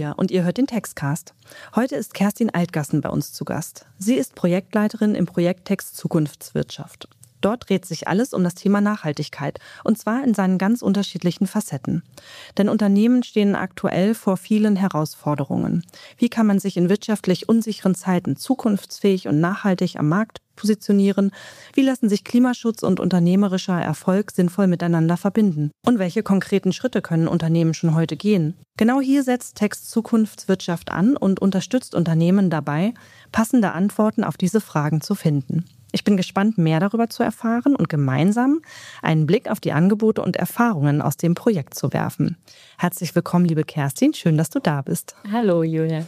Julia und ihr hört den Textcast. Heute ist Kerstin Altgassen bei uns zu Gast. Sie ist Projektleiterin im Projekt Text Zukunftswirtschaft. Dort dreht sich alles um das Thema Nachhaltigkeit, und zwar in seinen ganz unterschiedlichen Facetten. Denn Unternehmen stehen aktuell vor vielen Herausforderungen. Wie kann man sich in wirtschaftlich unsicheren Zeiten zukunftsfähig und nachhaltig am Markt positionieren? Wie lassen sich Klimaschutz und unternehmerischer Erfolg sinnvoll miteinander verbinden? Und welche konkreten Schritte können Unternehmen schon heute gehen? Genau hier setzt Text Zukunftswirtschaft an und unterstützt Unternehmen dabei, passende Antworten auf diese Fragen zu finden. Ich bin gespannt, mehr darüber zu erfahren und gemeinsam einen Blick auf die Angebote und Erfahrungen aus dem Projekt zu werfen. Herzlich willkommen, liebe Kerstin. Schön, dass du da bist. Hallo, Julia.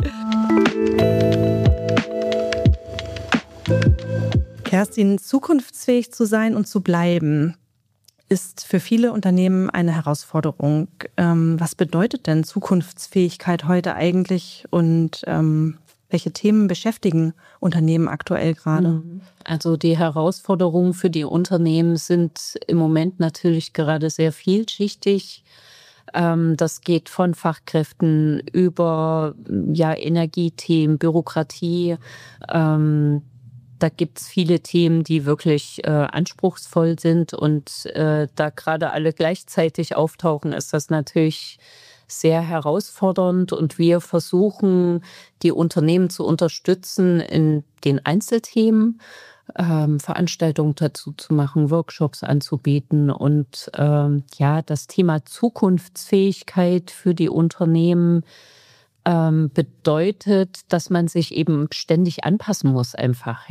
Kerstin, zukunftsfähig zu sein und zu bleiben, ist für viele Unternehmen eine Herausforderung. Was bedeutet denn Zukunftsfähigkeit heute eigentlich und welche Themen beschäftigen Unternehmen aktuell gerade? Also die Herausforderungen für die Unternehmen sind im Moment natürlich gerade sehr vielschichtig. Das geht von Fachkräften über Energiethemen, Bürokratie. Da gibt es viele Themen, die wirklich anspruchsvoll sind. Und da gerade alle gleichzeitig auftauchen, ist das natürlich sehr herausfordernd, und wir versuchen, die Unternehmen zu unterstützen in den Einzelthemen, Veranstaltungen dazu zu machen, Workshops anzubieten und das Thema Zukunftsfähigkeit für die Unternehmen bedeutet, dass man sich eben ständig anpassen muss einfach,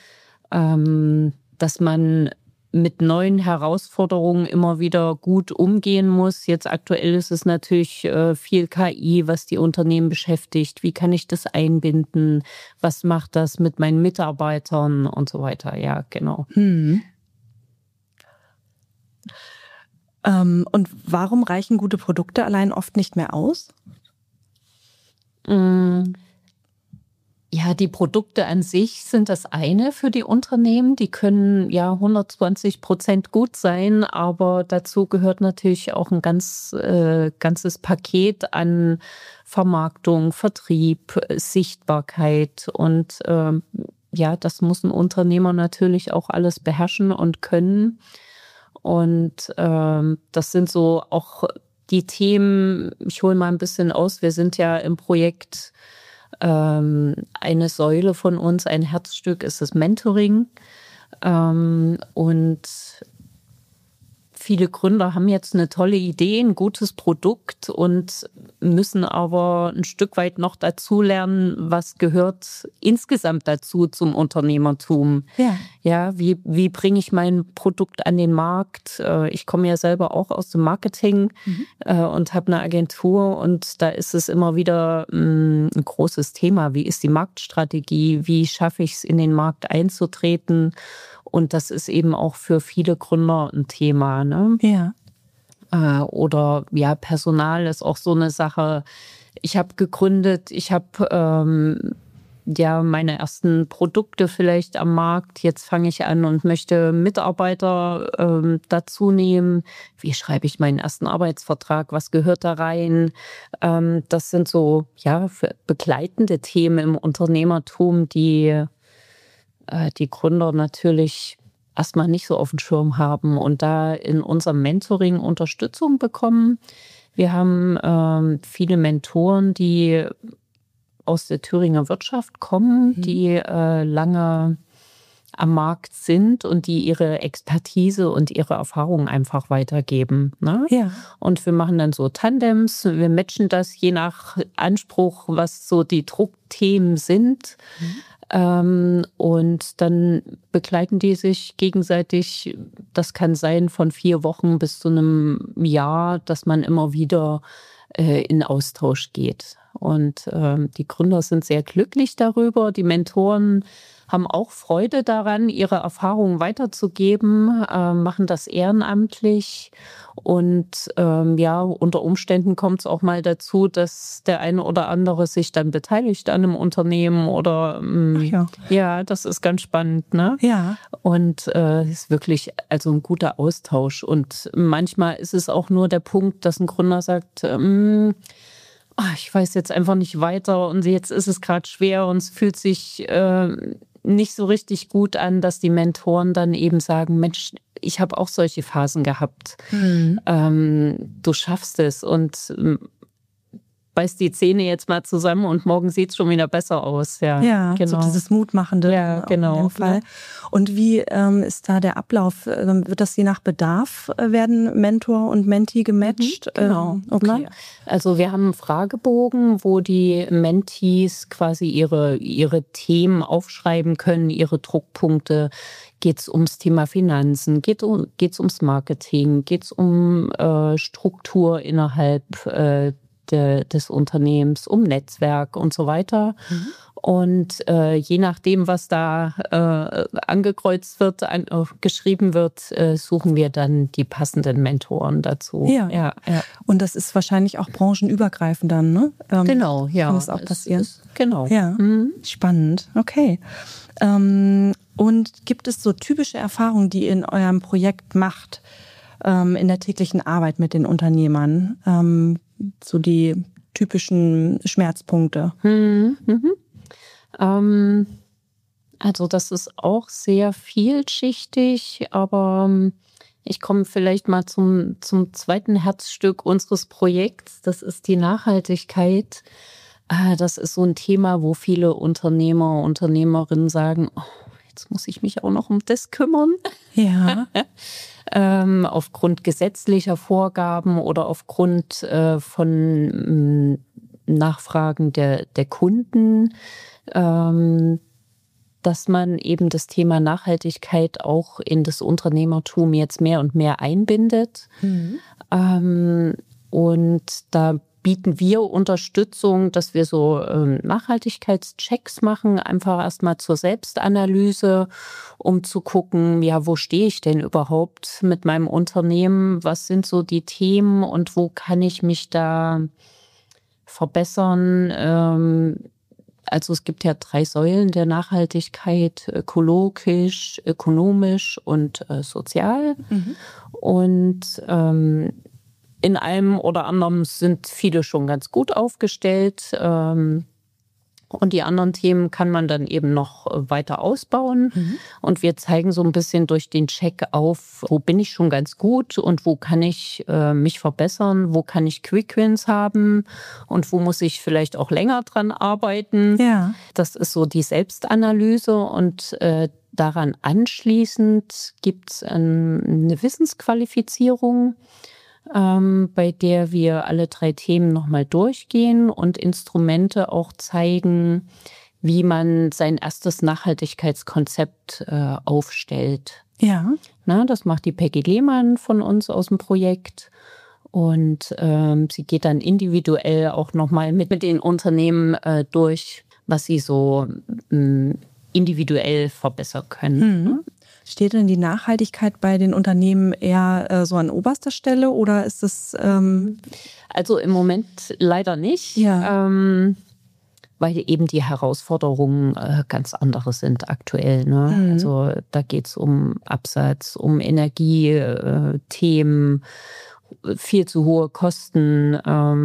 dass man mit neuen Herausforderungen immer wieder gut umgehen muss. Jetzt aktuell ist es natürlich viel KI, was die Unternehmen beschäftigt. Wie kann ich das einbinden? Was macht das mit meinen Mitarbeitern und so weiter? Ja, genau. Und warum reichen gute Produkte allein oft nicht mehr aus? Ja, die Produkte an sich sind das eine für die Unternehmen. Die können 120% gut sein, aber dazu gehört natürlich auch ein ganzes Paket an Vermarktung, Vertrieb, Sichtbarkeit. Und das muss ein Unternehmer natürlich auch alles beherrschen und können. Und das sind so auch die Themen, ich hole mal ein bisschen aus, wir sind ja im Projekt eine Säule von uns, ein Herzstück ist das Mentoring. Und viele Gründer haben jetzt eine tolle Idee, ein gutes Produkt und müssen aber ein Stück weit noch dazu lernen, was gehört insgesamt dazu zum Unternehmertum. Ja, wie bringe ich mein Produkt an den Markt? Ich komme ja selber auch aus dem Marketing und habe eine Agentur, und da ist es immer wieder ein großes Thema. Wie ist die Marktstrategie? Wie schaffe ich es, in den Markt einzutreten? Und das ist eben auch für viele Gründer ein Thema, ne? Ja. Oder Personal ist auch so eine Sache. Ich habe gegründet, ich habe meine ersten Produkte vielleicht am Markt. Jetzt fange ich an und möchte Mitarbeiter dazu nehmen. Wie schreibe ich meinen ersten Arbeitsvertrag? Was gehört da rein? Das sind so begleitende Themen im Unternehmertum, die Gründer natürlich erstmal nicht so auf dem Schirm haben und da in unserem Mentoring Unterstützung bekommen. Wir haben viele Mentoren, die aus der Thüringer Wirtschaft kommen, die lange am Markt sind und die ihre Expertise und ihre Erfahrungen einfach weitergeben, ne? Ja. Und wir machen dann so Tandems, wir matchen das je nach Anspruch, was so die Druckthemen sind. Und dann begleiten die sich gegenseitig. Das kann sein von 4 Wochen bis zu einem Jahr, dass man immer wieder in Austausch geht. Und die Gründer sind sehr glücklich darüber. Die Mentoren haben auch Freude daran, ihre Erfahrungen weiterzugeben, machen das ehrenamtlich. Und unter Umständen kommt es auch mal dazu, dass der eine oder andere sich dann beteiligt an einem Unternehmen oder das ist ganz spannend, ne? Ja. Und es ist wirklich also ein guter Austausch. Und manchmal ist es auch nur der Punkt, dass ein Gründer sagt, ich weiß jetzt einfach nicht weiter und jetzt ist es gerade schwer und es fühlt sich nicht so richtig gut an, dass die Mentoren dann eben sagen, Mensch, ich habe auch solche Phasen gehabt. Du schaffst es und beiß die Zähne jetzt mal zusammen und morgen sieht es schon wieder besser aus. Ja, genau. So dieses Mutmachende in dem Fall. Und wie ist da der Ablauf? Wird das je nach Bedarf, werden Mentor und Mentee gematcht? Genau. Okay. Also wir haben einen Fragebogen, wo die Mentees quasi ihre Themen aufschreiben können, ihre Druckpunkte. Geht es ums Thema Finanzen? Geht es ums Marketing? Geht es um Struktur innerhalb des Unternehmens, um Netzwerk und so weiter. Und je nachdem, was da angekreuzt wird, geschrieben wird, suchen wir dann die passenden Mentoren dazu. Ja. Und das ist wahrscheinlich auch branchenübergreifend dann, ne? Genau, ja. Kann das auch passieren? Genau. Ja, spannend. Okay. Und gibt es so typische Erfahrungen, die ihr in eurem Projekt macht, in der täglichen Arbeit mit den Unternehmern? So die typischen Schmerzpunkte. Also das ist auch sehr vielschichtig, aber ich komme vielleicht mal zum zweiten Herzstück unseres Projekts. Das ist die Nachhaltigkeit. Das ist so ein Thema, wo viele Unternehmer, Unternehmerinnen sagen, jetzt muss ich mich auch noch um das kümmern. Ja. Aufgrund gesetzlicher Vorgaben oder aufgrund von Nachfragen der Kunden, dass man eben das Thema Nachhaltigkeit auch in das Unternehmertum jetzt mehr und mehr einbindet. Und da bieten wir Unterstützung, dass wir so Nachhaltigkeitschecks machen, einfach erstmal zur Selbstanalyse, um zu gucken, ja, wo stehe ich denn überhaupt mit meinem Unternehmen? Was sind so die Themen und wo kann ich mich da verbessern? Also es gibt ja 3 Säulen der Nachhaltigkeit: ökologisch, ökonomisch und sozial. Und in einem oder anderen sind viele schon ganz gut aufgestellt. Und die anderen Themen kann man dann eben noch weiter ausbauen. Und wir zeigen so ein bisschen durch den Check auf, wo bin ich schon ganz gut und wo kann ich mich verbessern, wo kann ich Quick Wins haben und wo muss ich vielleicht auch länger dran arbeiten. Ja. Das ist so die Selbstanalyse und daran anschließend gibt es eine Wissensqualifizierung, bei der wir alle 3 Themen nochmal durchgehen und Instrumente auch zeigen, wie man sein erstes Nachhaltigkeitskonzept aufstellt. Ja. Das macht die Peggy Lehmann von uns aus dem Projekt. Und sie geht dann individuell auch nochmal mit den Unternehmen durch, was sie so individuell verbessern können. Steht denn die Nachhaltigkeit bei den Unternehmen eher so an oberster Stelle oder ist das... Also im Moment leider nicht, weil eben die Herausforderungen ganz andere sind aktuell. Also da geht es um Absatz, um Energiethemen, viel zu hohe Kosten,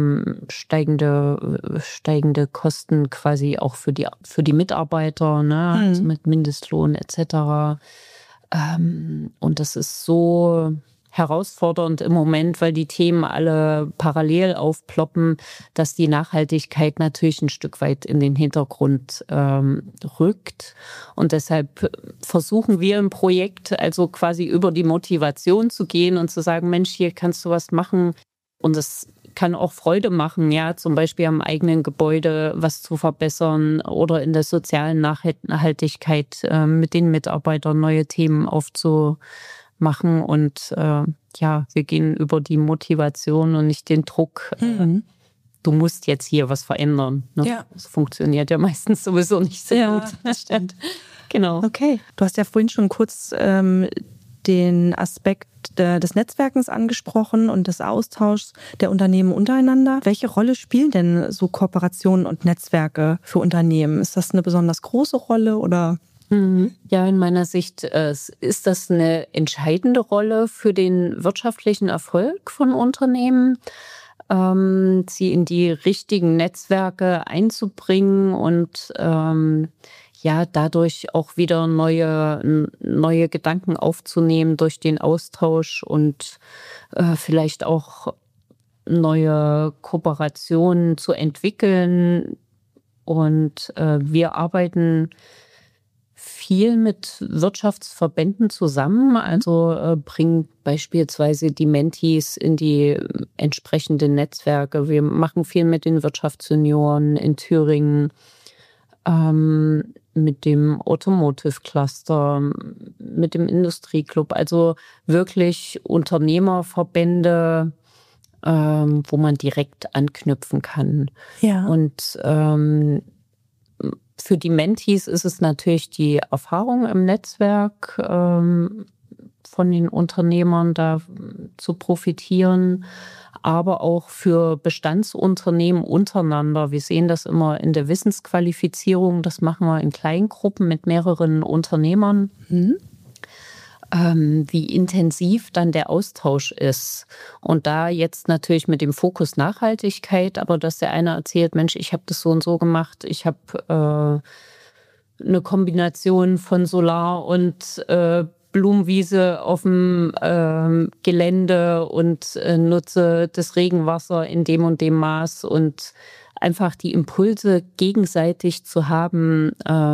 steigende Kosten quasi auch für die Mitarbeiter, also mit Mindestlohn etc. Und das ist so herausfordernd im Moment, weil die Themen alle parallel aufploppen, dass die Nachhaltigkeit natürlich ein Stück weit in den Hintergrund rückt. Und deshalb versuchen wir im Projekt also quasi über die Motivation zu gehen und zu sagen, Mensch, hier kannst du was machen. Und das kann auch Freude machen, ja, zum Beispiel am eigenen Gebäude was zu verbessern oder in der sozialen Nachhaltigkeit mit den Mitarbeitern neue Themen aufzumachen. Und wir gehen über die Motivation und nicht den Druck. Du musst jetzt hier was verändern. Ne? Ja. Das funktioniert ja meistens sowieso nicht so gut. Das stimmt. Genau. Okay. Du hast ja vorhin schon kurz den Aspekt des Netzwerkens angesprochen und des Austauschs der Unternehmen untereinander. Welche Rolle spielen denn so Kooperationen und Netzwerke für Unternehmen? Ist das eine besonders große Rolle oder? Ja, in meiner Sicht ist das eine entscheidende Rolle für den wirtschaftlichen Erfolg von Unternehmen. sie in die richtigen Netzwerke einzubringen und dadurch auch wieder neue Gedanken aufzunehmen durch den Austausch und vielleicht auch neue Kooperationen zu entwickeln. Und wir arbeiten viel mit Wirtschaftsverbänden zusammen, also bringen beispielsweise die Mentees in die entsprechenden Netzwerke. Wir machen viel mit den Wirtschaftssenioren in Thüringen, mit dem Automotive Cluster, mit dem Industrieclub, also wirklich Unternehmerverbände, wo man direkt anknüpfen kann. Ja. Und für die Mentees ist es natürlich die Erfahrung im Netzwerk von den Unternehmern da zu profitieren, aber auch für Bestandsunternehmen untereinander. Wir sehen das immer in der Wissensqualifizierung, das machen wir in Kleingruppen mit mehreren Unternehmern. Wie intensiv dann der Austausch ist. Und da jetzt natürlich mit dem Fokus Nachhaltigkeit, aber dass der eine erzählt, Mensch, ich habe das so und so gemacht, ich habe eine Kombination von Solar und Blumenwiese auf dem Gelände und nutze das Regenwasser in dem und dem Maß und einfach die Impulse gegenseitig zu haben,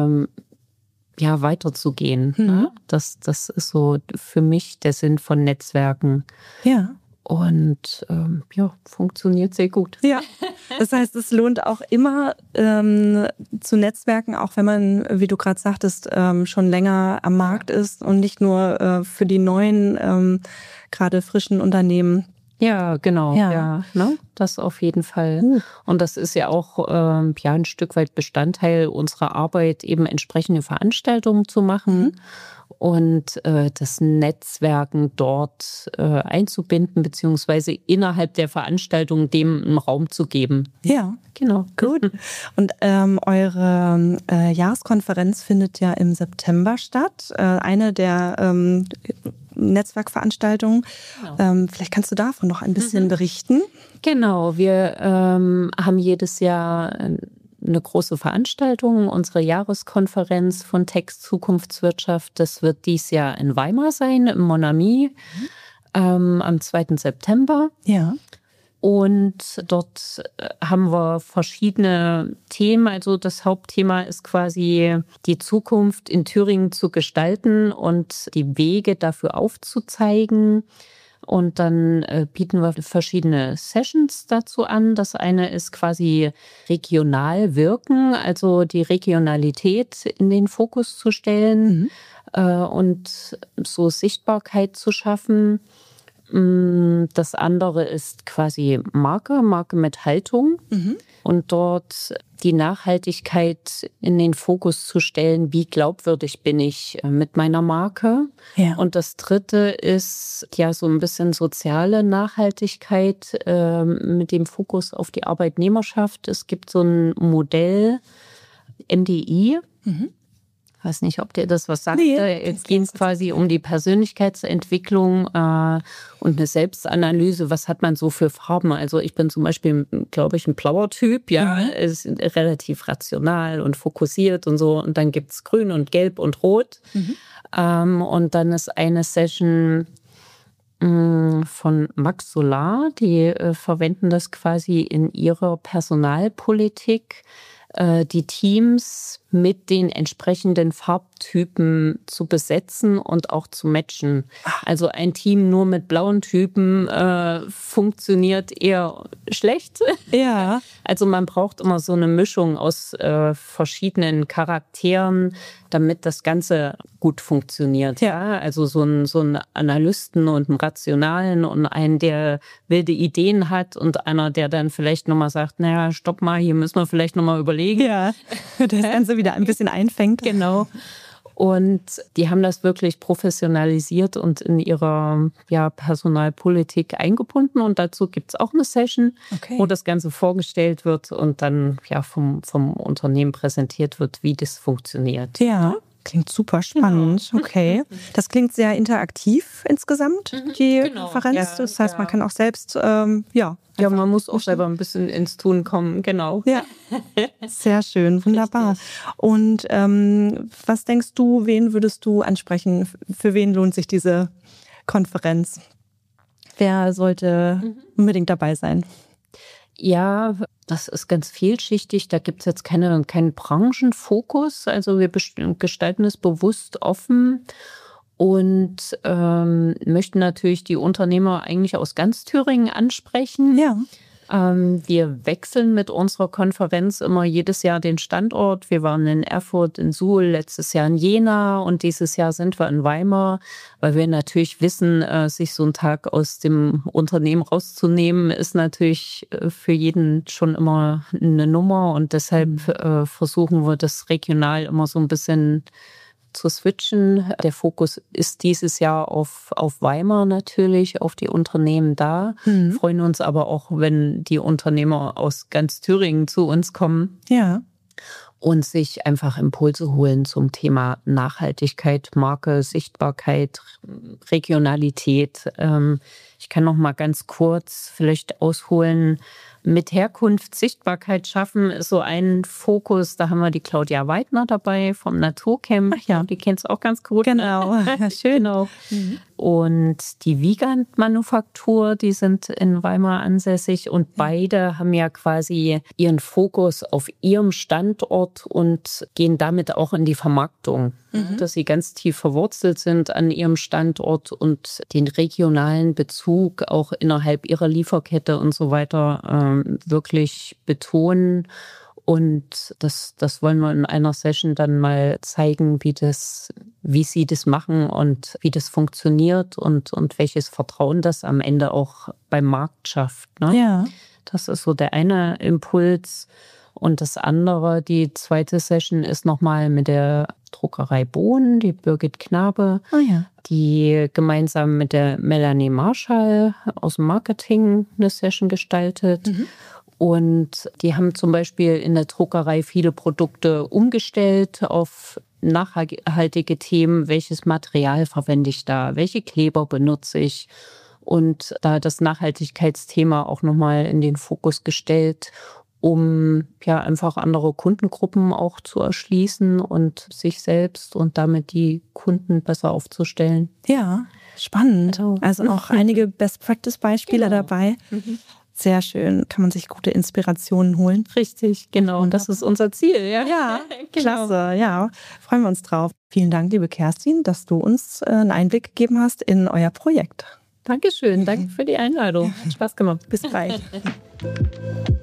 weiterzugehen. Ne? Das ist so für mich der Sinn von Netzwerken. Ja. Und funktioniert sehr gut. Ja, das heißt, es lohnt auch immer zu Netzwerken, auch wenn man, wie du gerade sagtest, schon länger am Markt ist und nicht nur für die neuen, gerade frischen Unternehmen. Ja, genau. Ja, ne? Das auf jeden Fall. Und das ist ja auch ein Stück weit Bestandteil unserer Arbeit, eben entsprechende Veranstaltungen zu machen und das Netzwerken dort einzubinden, beziehungsweise innerhalb der Veranstaltung dem einen Raum zu geben. Ja, genau. Gut. Und eure Jahreskonferenz findet ja im September statt. Eine der Netzwerkveranstaltungen. Genau. Vielleicht kannst du davon noch ein bisschen berichten. Genau, wir haben jedes Jahr eine große Veranstaltung, unsere Jahreskonferenz von Text Zukunftswirtschaft. Das wird dieses Jahr in Weimar sein, im Monami, am 2. September. Ja. Und dort haben wir verschiedene Themen. Also das Hauptthema ist quasi die Zukunft in Thüringen zu gestalten und die Wege dafür aufzuzeigen. Und dann bieten wir verschiedene Sessions dazu an. Das eine ist quasi regional wirken, also die Regionalität in den Fokus zu stellen und so Sichtbarkeit zu schaffen. Das andere ist quasi Marke mit Haltung und dort die Nachhaltigkeit in den Fokus zu stellen, wie glaubwürdig bin ich mit meiner Marke. Ja. Und das dritte ist ja so ein bisschen soziale Nachhaltigkeit mit dem Fokus auf die Arbeitnehmerschaft. Es gibt so ein Modell, MDI, ich weiß nicht, ob dir das was sagt. Es geht quasi um die Persönlichkeitsentwicklung und eine Selbstanalyse. Was hat man so für Farben? Also ich bin zum Beispiel, glaube ich, ein blauer Typ. Ja, ist relativ rational und fokussiert und so. Und dann gibt es Grün und Gelb und Rot. Und dann ist eine Session von Max Solar. Die verwenden das quasi in ihrer Personalpolitik, die Teams mit den entsprechenden Farbtypen zu besetzen und auch zu matchen. Also ein Team nur mit blauen Typen funktioniert eher schlecht. Ja. Also man braucht immer so eine Mischung aus verschiedenen Charakteren, damit das Ganze gut funktioniert. Ja. Also so einen Analysten und einen Rationalen und einen, der wilde Ideen hat und einer, der dann vielleicht nochmal sagt, naja, stopp mal, hier müssen wir vielleicht nochmal überlegen. Ja, das Ganze wieder ein bisschen einfängt. Genau. Und die haben das wirklich professionalisiert und in ihrer Personalpolitik eingebunden. Und dazu gibt es auch eine Session, wo das Ganze vorgestellt wird und dann vom Unternehmen präsentiert wird, wie das funktioniert. Ja. Klingt super spannend, okay. Das klingt sehr interaktiv insgesamt, die Konferenz. Ja, das heißt, man kann auch selbst, man muss auch selber ein bisschen ins Tun kommen, genau. Ja, sehr schön, wunderbar. Richtig. Und was denkst du, wen würdest du ansprechen? Für wen lohnt sich diese Konferenz? Wer sollte unbedingt dabei sein? Ja, das ist ganz vielschichtig. Da gibt es jetzt keinen Branchenfokus. Also wir gestalten es bewusst offen und möchten natürlich die Unternehmer eigentlich aus ganz Thüringen ansprechen. Ja. Wir wechseln mit unserer Konferenz immer jedes Jahr den Standort. Wir waren in Erfurt, in Suhl, letztes Jahr in Jena und dieses Jahr sind wir in Weimar, weil wir natürlich wissen, sich so einen Tag aus dem Unternehmen rauszunehmen, ist natürlich für jeden schon immer eine Nummer und deshalb versuchen wir das regional immer so ein bisschen zu switchen. Der Fokus ist dieses Jahr auf Weimar natürlich, auf die Unternehmen da. Freuen uns aber auch, wenn die Unternehmer aus ganz Thüringen zu uns kommen. Ja. Und sich einfach Impulse holen zum Thema Nachhaltigkeit, Marke, Sichtbarkeit, Regionalität. Ich kann noch mal ganz kurz vielleicht ausholen. Mit Herkunft Sichtbarkeit schaffen ist so ein Fokus. Da haben wir die Claudia Weidner dabei vom Naturcamp. Ach ja, die kennst du auch ganz gut. Genau, ja, schön. Genau. Und die Wiegand-Manufaktur, die sind in Weimar ansässig und beide haben ja quasi ihren Fokus auf ihrem Standort und gehen damit auch in die Vermarktung, dass sie ganz tief verwurzelt sind an ihrem Standort und den regionalen Bezug auch innerhalb ihrer Lieferkette und so weiter wirklich betonen. Und das wollen wir in einer Session dann mal zeigen, wie sie das machen und wie das funktioniert und welches Vertrauen das am Ende auch beim Markt schafft. Ne? Ja. Das ist so der eine Impuls. Und das andere, die zweite Session ist nochmal mit der Druckerei Bohn, die Birgit Knabe, die gemeinsam mit der Melanie Marschall aus dem Marketing eine Session gestaltet. Und die haben zum Beispiel in der Druckerei viele Produkte umgestellt auf nachhaltige Themen. Welches Material verwende ich da? Welche Kleber benutze ich? Und da das Nachhaltigkeitsthema auch nochmal in den Fokus gestellt, um ja einfach andere Kundengruppen auch zu erschließen und sich selbst und damit die Kunden besser aufzustellen. Ja, spannend. Also auch einige Best-Practice-Beispiele dabei. Sehr schön, kann man sich gute Inspirationen holen. Richtig, genau. Und das ist unser Ziel. Ja, klasse. Ja, freuen wir uns drauf. Vielen Dank, liebe Kerstin, dass du uns einen Einblick gegeben hast in euer Projekt. Dankeschön, danke für die Einladung. Hat Spaß gemacht. Bis bald.